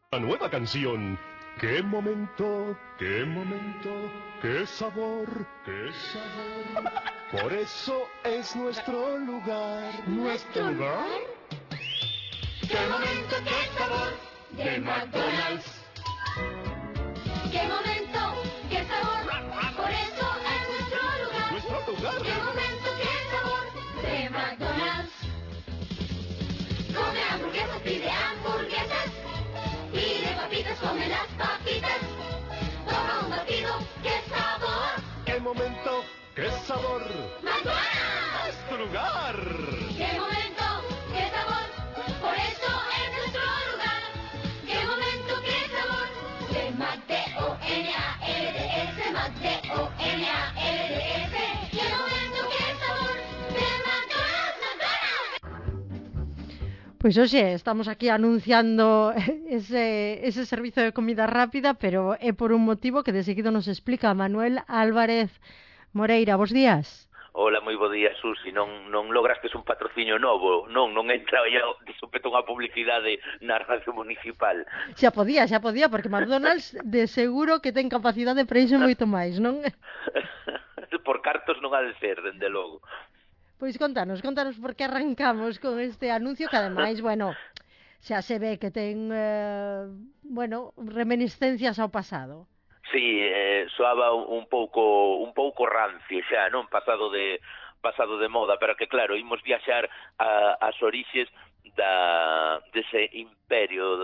La nueva canción. Qué momento, qué momento, qué sabor, qué sabor. Por eso es nuestro lugar. ¿Nuestro lugar? ¡Qué momento, qué sabor! De McDonald's. ¡Qué momento, qué sabor! Por eso es nuestro lugar. ¿Nuestro lugar? ¡Qué momento, qué sabor! De McDonald's. Come hamburguesas, pide hamburguesas. Pide papitas, come las papitas. Toma un batido, qué sabor. ¡Qué momento, qué sabor! McDonald's. ¡Nuestro lugar! ¡Qué momento, qué sabor! Por eso es nuestro lugar. ¡Qué momento, qué sabor! De McDonald's, McDonald's. ¡Qué momento, qué sabor! De McDonald's, McDonald's. Pois hoxe estamos aquí anunciando ese servizo de comida rápida, pero é por un motivo que de seguido nos explica Manuel Álvarez Moreira. Bos días. Hola, moi bo día, Susi. Non lograstes un patrocinio novo, non entra de súpeto unha publicidade na radio municipal. Xa podía, porque McDonald's de seguro que ten capacidade para iso moito máis, non? Por cartos non ha de ser, dende logo. Pois contanos por que arrancamos con este anuncio que ademais, xa se ve que ten, reminiscencias ao pasado. Sí, soaba un pouco rancio xa, non? Pasado de moda, pero que claro, imos viaxar ás orixes dese imperio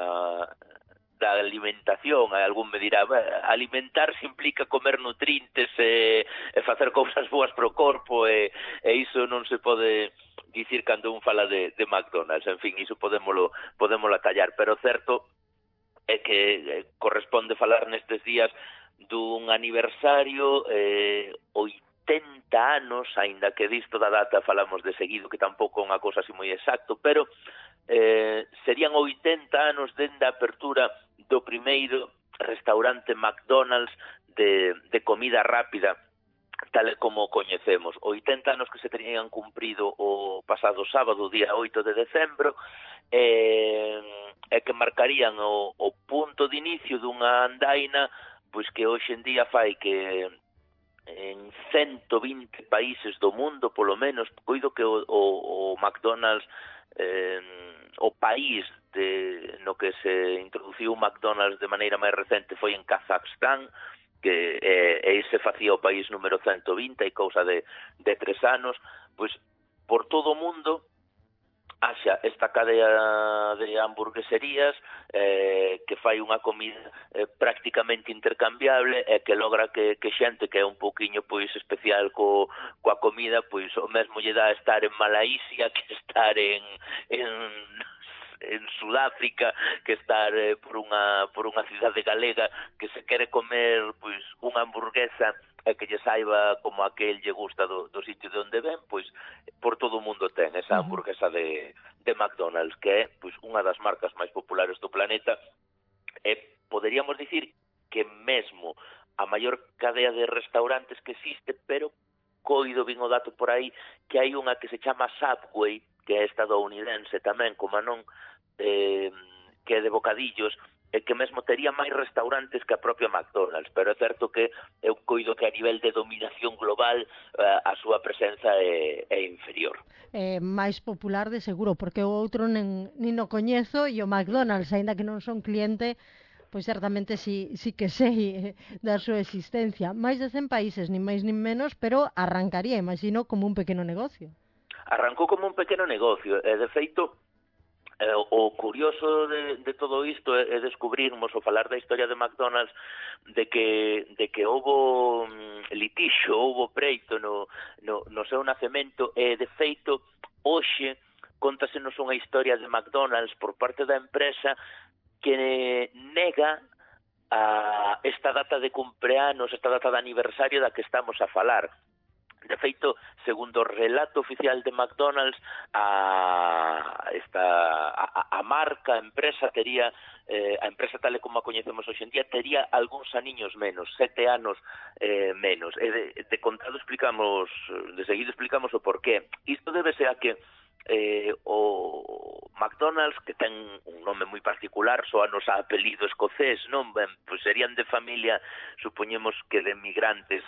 da alimentación. Algún me dirá, alimentarse implica comer nutrientes e facer cousas boas pro corpo, e iso non se pode dicir cando un fala de McDonald's. En fin, iso podémolo atallar, pero certo é que corresponde falar nestes días dun aniversario, 80 anos, aínda que disto da data falamos de seguido, que tampouco é unha cousa así moi exacto, pero serían 80 anos dende a apertura do primeiro restaurante McDonald's de comida rápida, tal como coñecemos. 80 anos que se terían cumprido o pasado sábado, día 8 de decembro, e que marcarían o punto de inicio dunha andaina pois que hoxe en día fai que en 120 países do mundo, polo menos, coido que o McDonald's, o país no que se introduciu o McDonald's de maneira máis recente foi en Kazajstán, que ese facía o país número 120 e cousa de 3 anos. Pois por todo o mundo haxa esta cadea de hamburgueserías que fai unha comida prácticamente intercambiable e que logra que xente que é un pouquiño pois especial coa comida, pois o mesmo lle dá estar en Malaisia que estar en Sudáfrica, que estar por unha cidade galega que se quere comer pois unha hamburguesa e que lle saiba como a que el lle gusta do sitio de onde ven, pois por todo o mundo ten esa hamburguesa de McDonald's, que é pois unha das marcas máis populares do planeta, e poderíamos dicir que mesmo a maior cadea de restaurantes que existe, pero coido vin o dato por aí que hai unha que se chama Subway, que é estadounidense tamén, como non, que é de bocadillos, e que mesmo tería máis restaurantes que a propia McDonald's, pero é certo que eu coido que a nivel de dominación global a súa presenza é inferior. Máis popular de seguro, porque o outro nin o coñezo, e o McDonald's, aínda que non son cliente, pois certamente sí que sei da súa existencia. Máis de 100 países, nin máis nin menos, pero arrancaría, imagino, como un pequeno negocio. Arrancou como un pequeno negocio, e de feito o curioso de todo isto é descubrirmos, ao falar da historia de McDonald's, de que houbo litixo, houbo preito no seu nacemento, e de feito hoxe contasenos unha historia de McDonald's por parte da empresa que nega esta data de cumpleanos, esta data de aniversario da que estamos a falar. De feito, segundo o relato oficial de McDonald's, a marca, a empresa tería, a empresa tal e como a coñecemos hoxe en día, tería algúns aniños menos, 7 anos menos. E de contado explicamos, de seguido explicamos o porqué. Isto débese a que o McDonald's, que ten un nome moi particular, soanos a apelido escocés, non? Ben, pois serían de familia, supoñemos que de migrantes,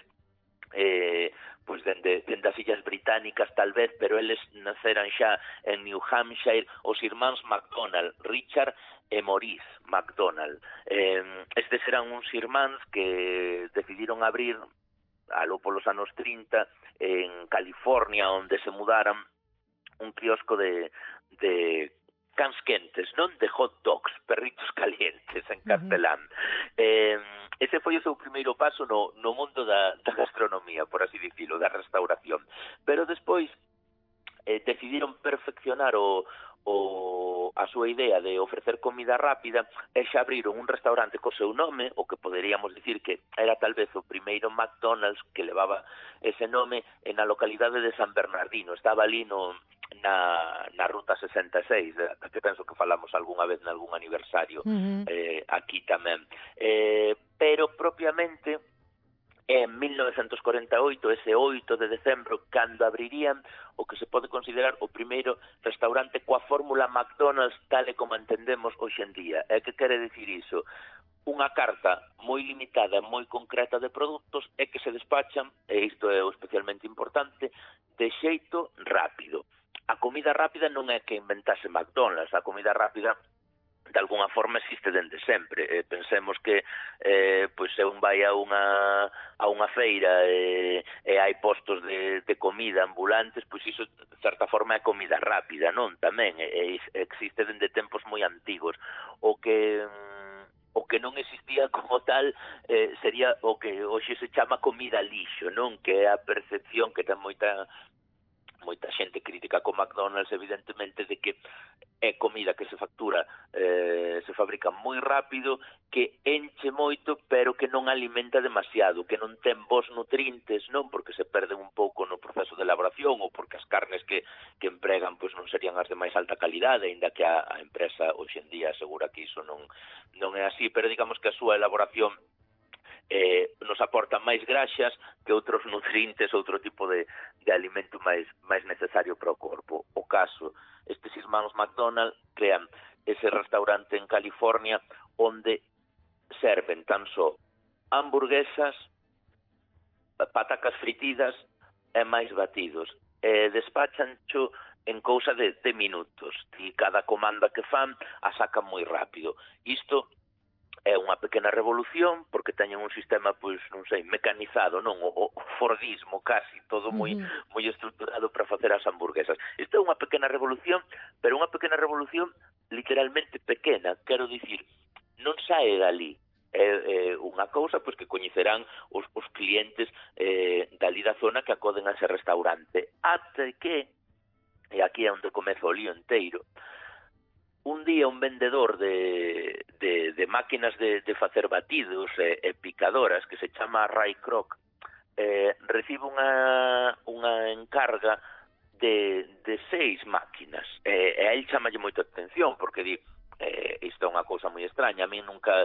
pois dende as Illas Británicas tal vez, pero eles naceran xa en New Hampshire, os irmáns McDonald, Richard e Maurice McDonald. Estes eran uns irmáns que decidiron abrir aló polos anos 30 en California, onde se mudaran un quiosco de cans quentes, non? De hot dogs, perritos calientes en castelán. Ese foi o seu primeiro paso no mundo da gastronomía, por así dicilo, da restauración. Pero despois decidiron perfeccionar a súa idea de ofrecer comida rápida e xa abriron un restaurante co seu nome, o que poderíamos dicir que era tal vez o primeiro McDonald's que levaba ese nome na localidade de San Bernardino. Estaba ali na Ruta 66, que penso que falamos algunha vez nalgún aniversario aquí tamén. Pero propiamente en 1948, ese 8 de decembro, cando abrirían o que se pode considerar o primeiro restaurante coa fórmula McDonald's tal e como entendemos hoxe en día. E que quere dicir iso? Unha carta moi limitada, moi concreta de produtos e que se despachan, e isto é o especialmente importante, de xeito rápido. A comida rápida non é que inventase McDonald's, a comida rápida de alguna forma existe dende sempre. Pensemos que pois se un vai a unha feira e hai postos de comida ambulantes, pois iso de certa forma é comida rápida, non? Tamén existe dende tempos moi antigos. O que non existía como tal sería o que hoxe se chama comida lixo, non? Que é a percepción que ten moita xente crítica con McDonald's, evidentemente, de que é comida que se factura, se fabrica moi rápido, que enche moito, pero que non alimenta demasiado, que non ten bons nutrientes, non? Porque se perden un pouco no proceso de elaboración ou porque as carnes que empregan pois non serían as de máis alta calidade, aínda que a empresa hoxe en día asegura que iso non é así, pero digamos que a súa elaboración nos aporta máis graxas que outros nutrientes, outro tipo de alimento máis necesario para o corpo. O caso, estes irmáns McDonald crean ese restaurante en California onde serven tan só hamburguesas, patacas fritidas e máis batidos. Despachancho en cousa de minutos. E cada comanda que fan a sacan moi rápido. Isto é unha pequena revolución, porque teñen un sistema, pois, non sei, mecanizado, non? O fordismo, casi, todo moi estruturado para facer as hamburguesas. Isto é unha pequena revolución, pero unha pequena revolución literalmente pequena, quero dicir, non sae dali. É unha cousa pois que coñecerán os clientes dali da zona que acoden a ese restaurante. Até que, e aquí é onde comeza o lío inteiro, un día un vendedor de máquinas de facer batidos e picadoras que se chama Ray Kroc recibe unha encarga de 6 máquinas e a él chamalle moita atención porque di isto é unha cousa moi extraña, a mí nunca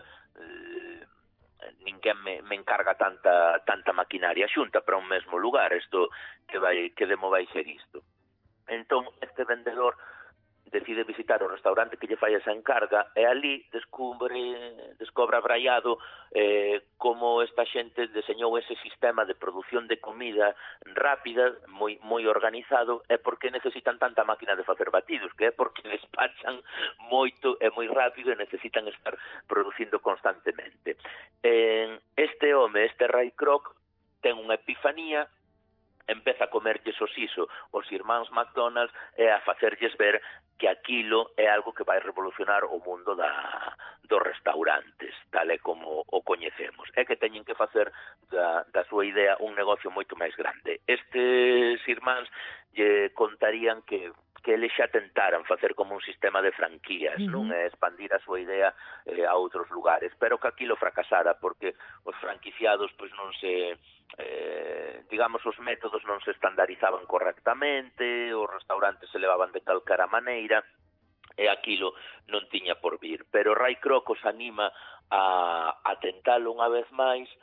ninguén me encarga tanta maquinaria xunta para un mesmo lugar, isto que demo vai ser isto. Entón este vendedor decide visitar o restaurante que lle fai esa encarga e ali descobre abraiado como esta xente deseñou ese sistema de produción de comida rápida, moi organizado, e por que necesitan tanta máquina de facer batidos, que é porque despachan moito e moi rápido e necesitan estar producindo constantemente. Este home, este Ray Kroc, ten unha epifanía, empeza a comerlles o siso os irmáns McDonald's e a facerlles ver que aquilo é algo que vai revolucionar o mundo dos restaurantes, tal e como o coñecemos. É que teñen que facer da súa idea un negocio moito máis grande. Estes irmáns lle contarían que eles xa tentaran facer como un sistema de franquías, non? Expandir a súa idea a outros lugares, pero que aquilo fracasara porque os franquiciados pois non se digamos, os métodos non se estandarizaban correctamente, os restaurantes se levaban de calcara maneira e aquilo non tiña por vir. Pero Ray Kroc os anima a tentalo unha vez máis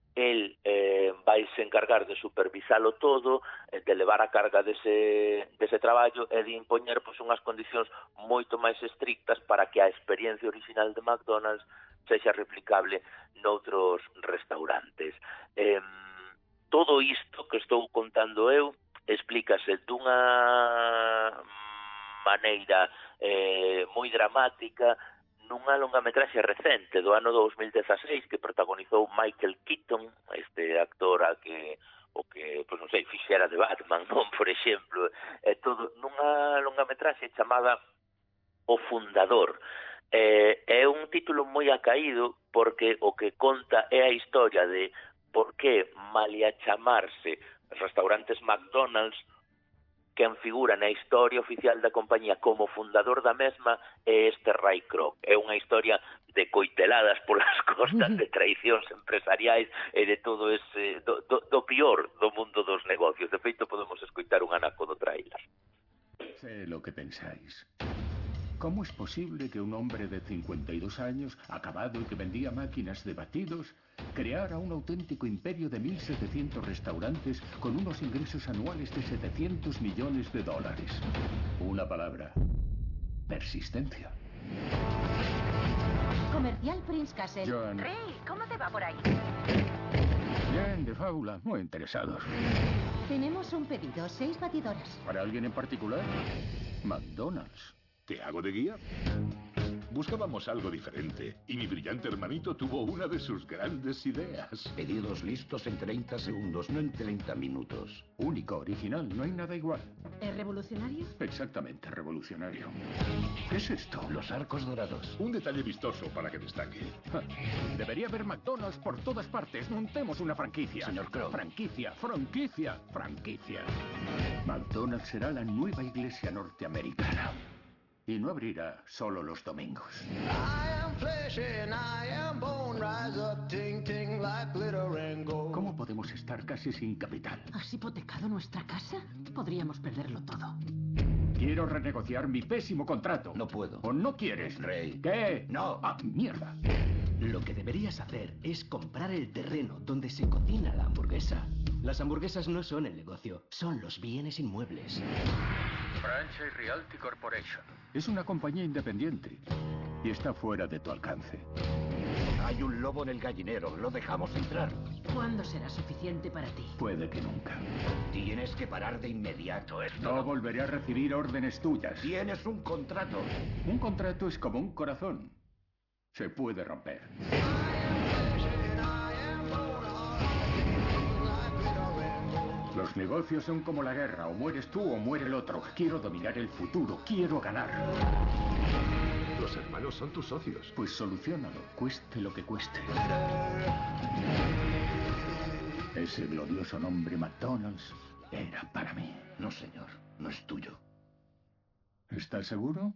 el vai se encargar de supervisalo todo, de levar a carga dese traballo e de impoñer pois, unhas condicións moito máis estrictas para que a experiencia original de McDonald's sexa replicable noutros restaurantes. Todo isto que estou contando eu explícase dunha maneira moi dramática nunha longametraxe recente do ano 2016 que protagonizou Michael Keaton, este actor o que, pois non sei, fixera de Batman, non, por exemplo, todo nunha longametraxe chamada O Fundador. É un título moi acaído porque o que conta é a historia de por que, malia chamarse restaurantes McDonald's, quen figura na historia oficial da compañía como fundador da mesma é este Ray Kroc. É unha historia de coiteladas polas costas, de traicións empresariais e de todo ese do pior do mundo dos negocios. De feito, podemos escoitar un anaco do trailer. Sé lo que pensáis. ¿Cómo es posible que un hombre de 52 años, acabado y que vendía máquinas de batidos, creara un auténtico imperio de 1.700 restaurantes con unos ingresos anuales de 700 millones de dólares? Una palabra: persistencia. Comercial Prince Castle. Joan. Rey, ¿cómo te va por ahí? Bien, de fábula, muy interesados. Tenemos un pedido, 6 batidoras. ¿Para alguien en particular? McDonald's. ¿Te hago de guía? Buscábamos algo diferente y mi brillante hermanito tuvo una de sus grandes ideas. Pedidos listos en 30 segundos, no en 30 minutos. Único, original, no hay nada igual. ¿Es revolucionario? Exactamente, revolucionario. ¿Qué es esto? Los arcos dorados. Un detalle vistoso para que destaque. Debería haber McDonald's por todas partes. Montemos una franquicia. Señor Kroc. Franquicia, franquicia, franquicia. McDonald's será la nueva iglesia norteamericana. Y no abrirá solo los domingos. ¿Cómo podemos estar casi sin capital? ¿Has hipotecado nuestra casa? Podríamos perderlo todo. Quiero renegociar mi pésimo contrato. No puedo. ¿O no quieres? Rey. ¿Qué? No. Ah, mierda. Lo que deberías hacer es comprar el terreno donde se cocina la hamburguesa. Las hamburguesas no son el negocio, son los bienes inmuebles. Franchise Realty Corporation. Es una compañía independiente y está fuera de tu alcance. Hay un lobo en el gallinero, lo dejamos entrar. ¿Cuándo será suficiente para ti? Puede que nunca. Tienes que parar de inmediato esto. No volveré a recibir órdenes tuyas. Tienes un contrato. Un contrato es como un corazón. Se puede romper. Los negocios son como la guerra, o mueres tú o muere el otro. Quiero dominar el futuro, quiero ganar. Los hermanos son tus socios. Pues soluciónalo, cueste lo que cueste. Ese glorioso nombre McDonald's era para mí. No, señor, no es tuyo. ¿Estás seguro?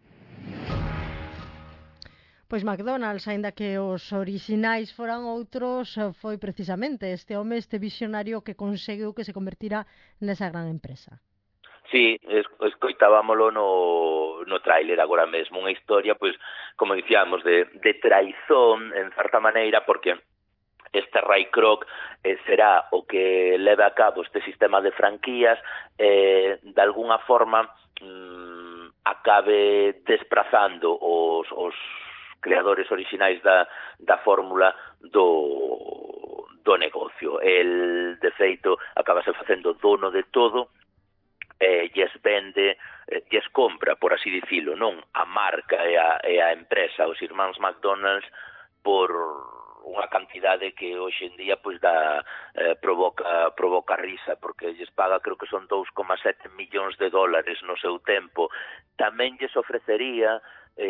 Pois McDonald's, aínda que os orixinais foran outros, foi precisamente este home, este visionario que conseguiu que se convertira nesa gran empresa. Sí, escoitábamolo no tráiler agora mesmo, unha historia, pois, como dicíamos, de traizón, en certa maneira, porque este Ray Kroc será o que leve a cabo este sistema de franquías, de alguna forma acabe desprazando os creadores orixinais da fórmula do negocio. El, de feito, acabase facendo dono de todo, lles vende, lles compra, por así dicilo, non a marca e a empresa, os irmáns McDonald's, por unha cantidade que hoxe en día pois provoca risa, porque lles paga, creo que son 2,7 millóns de dólares no seu tempo. Tamén lles ofrecería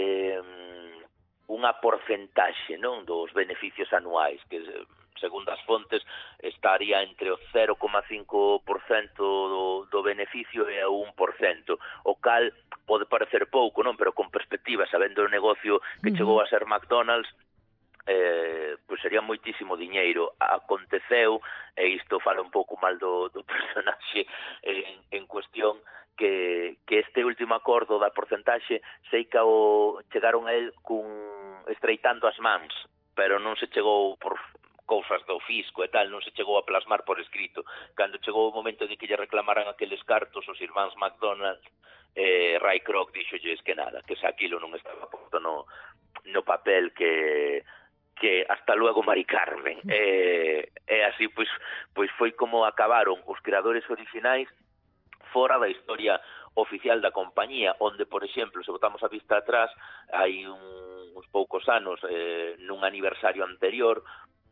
unha porcentaxe, non, dos beneficios anuais, que segundo as fontes estaría entre o 0,5% do beneficio e o 1%, o cal pode parecer pouco, non, pero con perspectiva, sabendo o negocio que chegou a ser McDonald's, pois sería moitísimo diñeiro. Aconteceu, e isto fala un pouco mal do personaxe en cuestión, que este último acordo da porcentaxe sei que chegaron a él estreitando as mans, pero non se chegou cousas do fisco e tal, non se chegou a plasmar por escrito. Cando chegou o momento de que lle reclamaran aqueles cartos os irmáns McDonald, Ray Kroc díxolles que nada, que se aquilo non estaba posto no papel, que hasta luego Mari Carmen. E así pois foi como acabaron os creadores originais fora da historia oficial da compañía, onde, por exemplo, se botamos a vista atrás, hai uns poucos anos, nun aniversario anterior,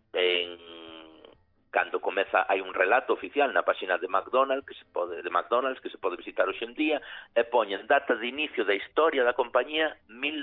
cando comeza, hai un relato oficial na páxina de McDonald's que se pode visitar hoxe en día, e poñen data de inicio da historia da compañía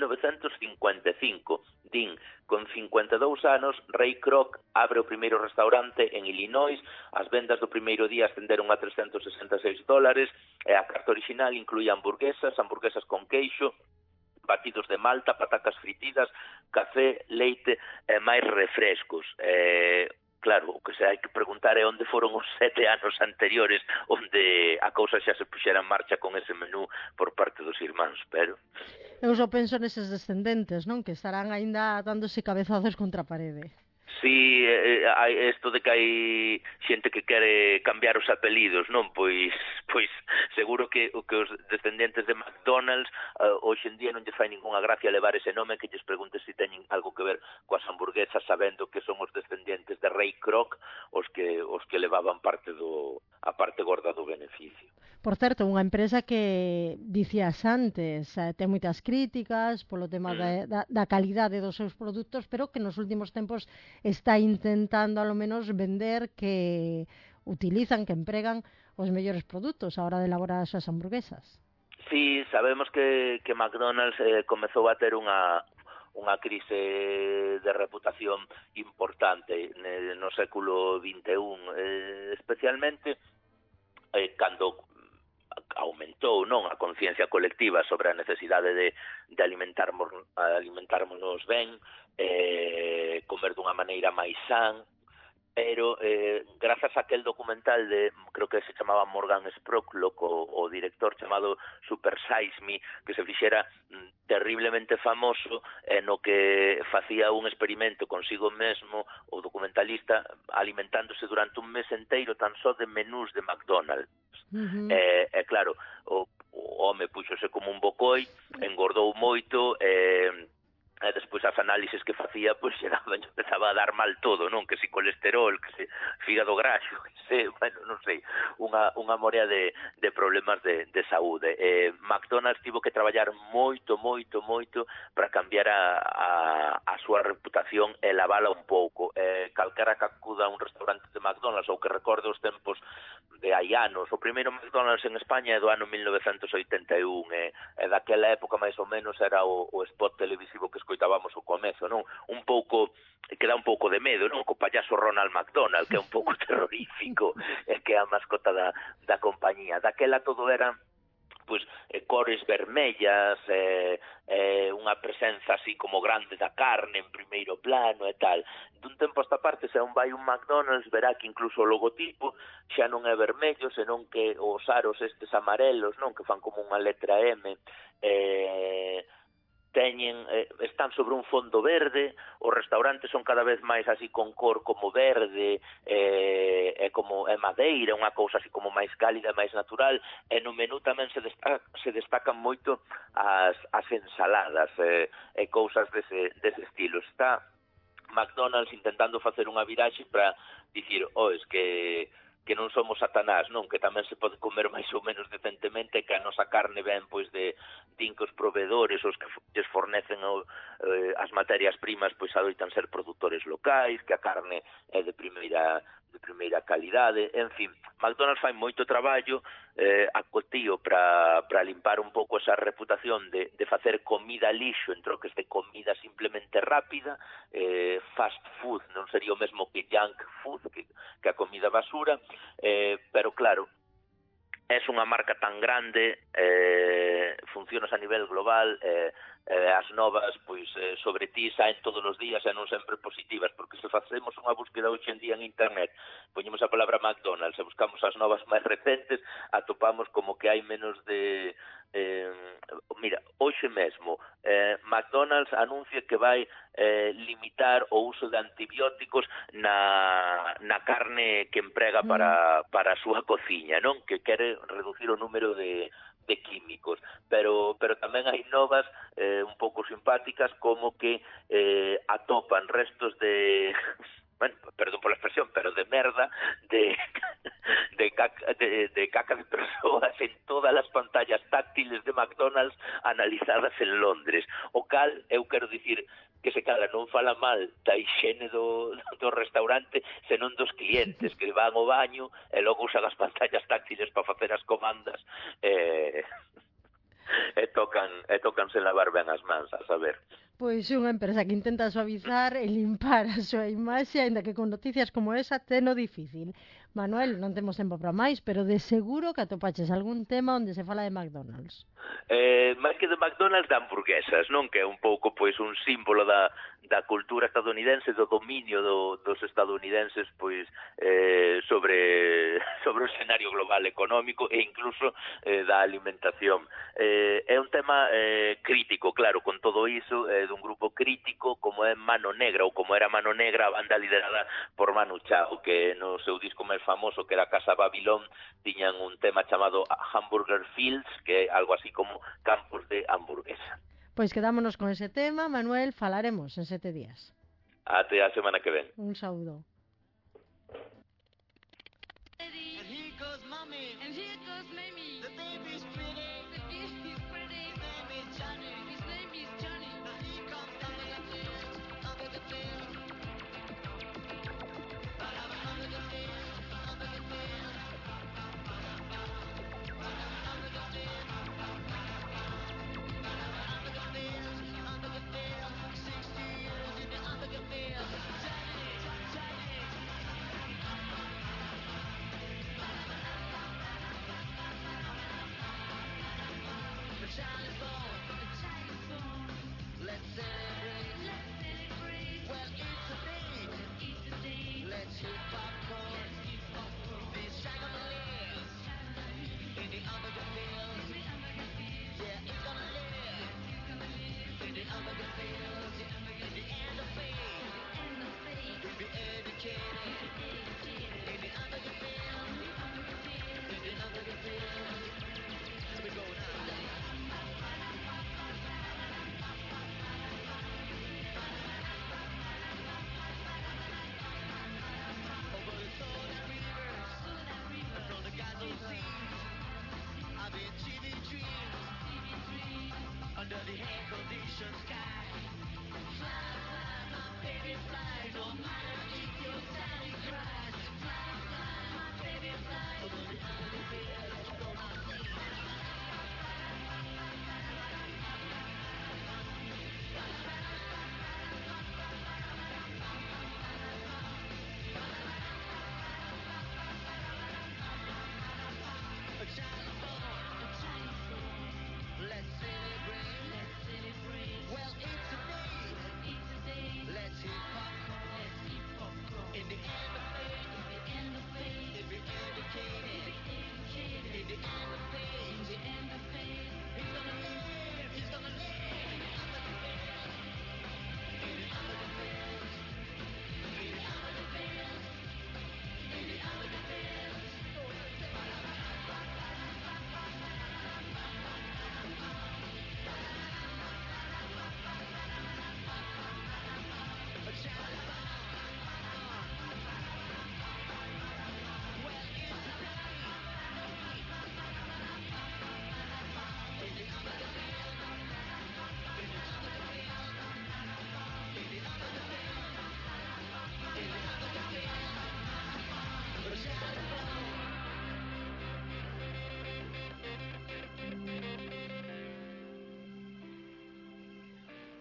1955. Din, con 52 anos, Ray Kroc abre o primeiro restaurante en Illinois, as vendas do primeiro día ascenderon a $366, e a carta original incluía hamburguesas con queixo, batidos de malta, patacas fritidas, café, leite e máis refrescos. Claro, o que se hai que preguntar é onde foron os 7 anos anteriores onde a cousa xa se puxera en marcha con ese menú por parte dos irmáns, pero... Eu só penso neses descendentes, non? Que estarán aínda dándose cabezazos contra a parede. Sí, isto de que hai xente que quere cambiar os apelidos, non? Pois seguro que os descendentes de McDonald's hoxe en día non lle fai ninguna gracia levar ese nome, que lles pregunte se teñen algo que ver coas hamburguesas, sabendo que son os descendentes de Ray Kroc os que levaban a parte gorda do beneficio. Por certo, unha empresa que dicías antes, ten moitas críticas polo tema da calidade dos seus produtos, pero que nos últimos tempos está intentando, ao menos, vender que utilizan, que empregan os mellores produtos a hora de elaborar as súas hamburguesas. Sí, sabemos que McDonald's comezou a ter unha crise de reputación importante no século XXI, especialmente cando aumentou, non, a conciencia colectiva sobre a necesidade de alimentarmonos ben, comer dunha maneira máis san, pero grazas a aquel documental creo que se chamaba Morgan Spurlock, o director chamado Super Size Me, que se fixera terriblemente famoso, no que facía un experimento consigo mesmo, o documentalista, alimentándose durante un mes enteiro tan só de menús de McDonald's. Claro, o home puxose como un bocoi, engordou moito, e despois as análises que facía, pois empezaba a dar mal todo, non? Que si colesterol, que si fígado graxo, que si, bueno, non sei, unha morea de problemas de saúde. McDonald's tivo que traballar moito para cambiar a súa reputación e lavala un pouco. Calquera que acuda a un restaurante de McDonald's ou que recorde os tempos de hai anos, o primeiro McDonald's en España é do ano 1981, e daquela época máis ou menos era o spot televisivo que escoitábamos ao comezo, non? Un pouco, que dá un pouco de medo, non? Co payaso Ronald McDonald, que é un pouco terrorífico, e que é a mascota da compañía. Daquela todo era pois cores vermellas, unha presenza así como grande da carne en primeiro plano e tal. Dun tempo a esta parte, se un vai un McDonald's, verá que incluso o logotipo xa non é vermello, senón que os aros estes amarelos, non, que fan como unha letra M, están sobre un fondo verde. Os restaurantes son cada vez máis así con cor como verde, como madeira, unha cousa así como máis cálida, máis natural, e no menú tamén se destacan moito as ensaladas e cousas dese estilo. Está McDonald's intentando facer unha viraxe para dicir, es que non somos Satanás, non, que tamén se pode comer máis ou menos decentemente, que a nosa carne ven pois din que os provedores, os que lles fornecen as materias primas, pois adoitan ser produtores locais, que a carne é de primeira calidade. En fin, McDonald's fai moito traballo acotío para limpar un pouco esa reputación de facer comida lixo, en troques de comida simplemente rápida. Fast food non sería o mesmo que junk food, que a comida basura, pero claro, é unha marca tan grande, funcionas a nivel global, as novas pois sobre ti saen todos os días e non sempre positivas, porque se facemos unha búsqueda hoxe en día en internet, poñemos a palabra McDonald's e buscamos as novas máis recentes, atopamos como que hai menos de mira, hoxe mesmo McDonald's anuncia que vai limitar o uso de antibióticos na carne que emprega para a súa cociña, non? Que quere reducir o número de químicos, pero tamén hai novas un pouco simpáticas como que atopan restos de bueno, perdón por la expresión, pero de merda, de caca de persoas en todas as pantallas táctiles de McDonald's analizadas en Londres. O cal, eu quero dicir que se cada non fala mal da higiene do restaurante, senón dos clientes que van ao baño e logo usan as pantallas táctiles para facer as comandas e tócanse lavar ben as mans, a saber. Pois unha empresa que intenta suavizar e limpar a súa imaxe, aínda que con noticias como esa teno difícil. Manuel, non temos tempo para máis, pero de seguro que atopaches algún tema onde se fala de McDonald's. Máis que de McDonald's, de hamburguesas, non? Que é un pouco pois un símbolo da cultura estadounidense, do dominio dos estadounidenses pois sobre o escenario global económico e incluso da alimentación. É un tema crítico, claro, con todo iso, dun grupo crítico como é Mano Negra, ou como era Mano Negra, a banda liderada por Manu Chao, que no seu disco máis famoso, que era Casa Babilón, tiñan un tema chamado Hamburger Fields, que é algo así como campos de hamburguesa. Pois quedámonos con ese tema, Manuel, falaremos en 7 días. Até a semana que ven. Un saúdo. And here goes mommy. And here goes Mamie.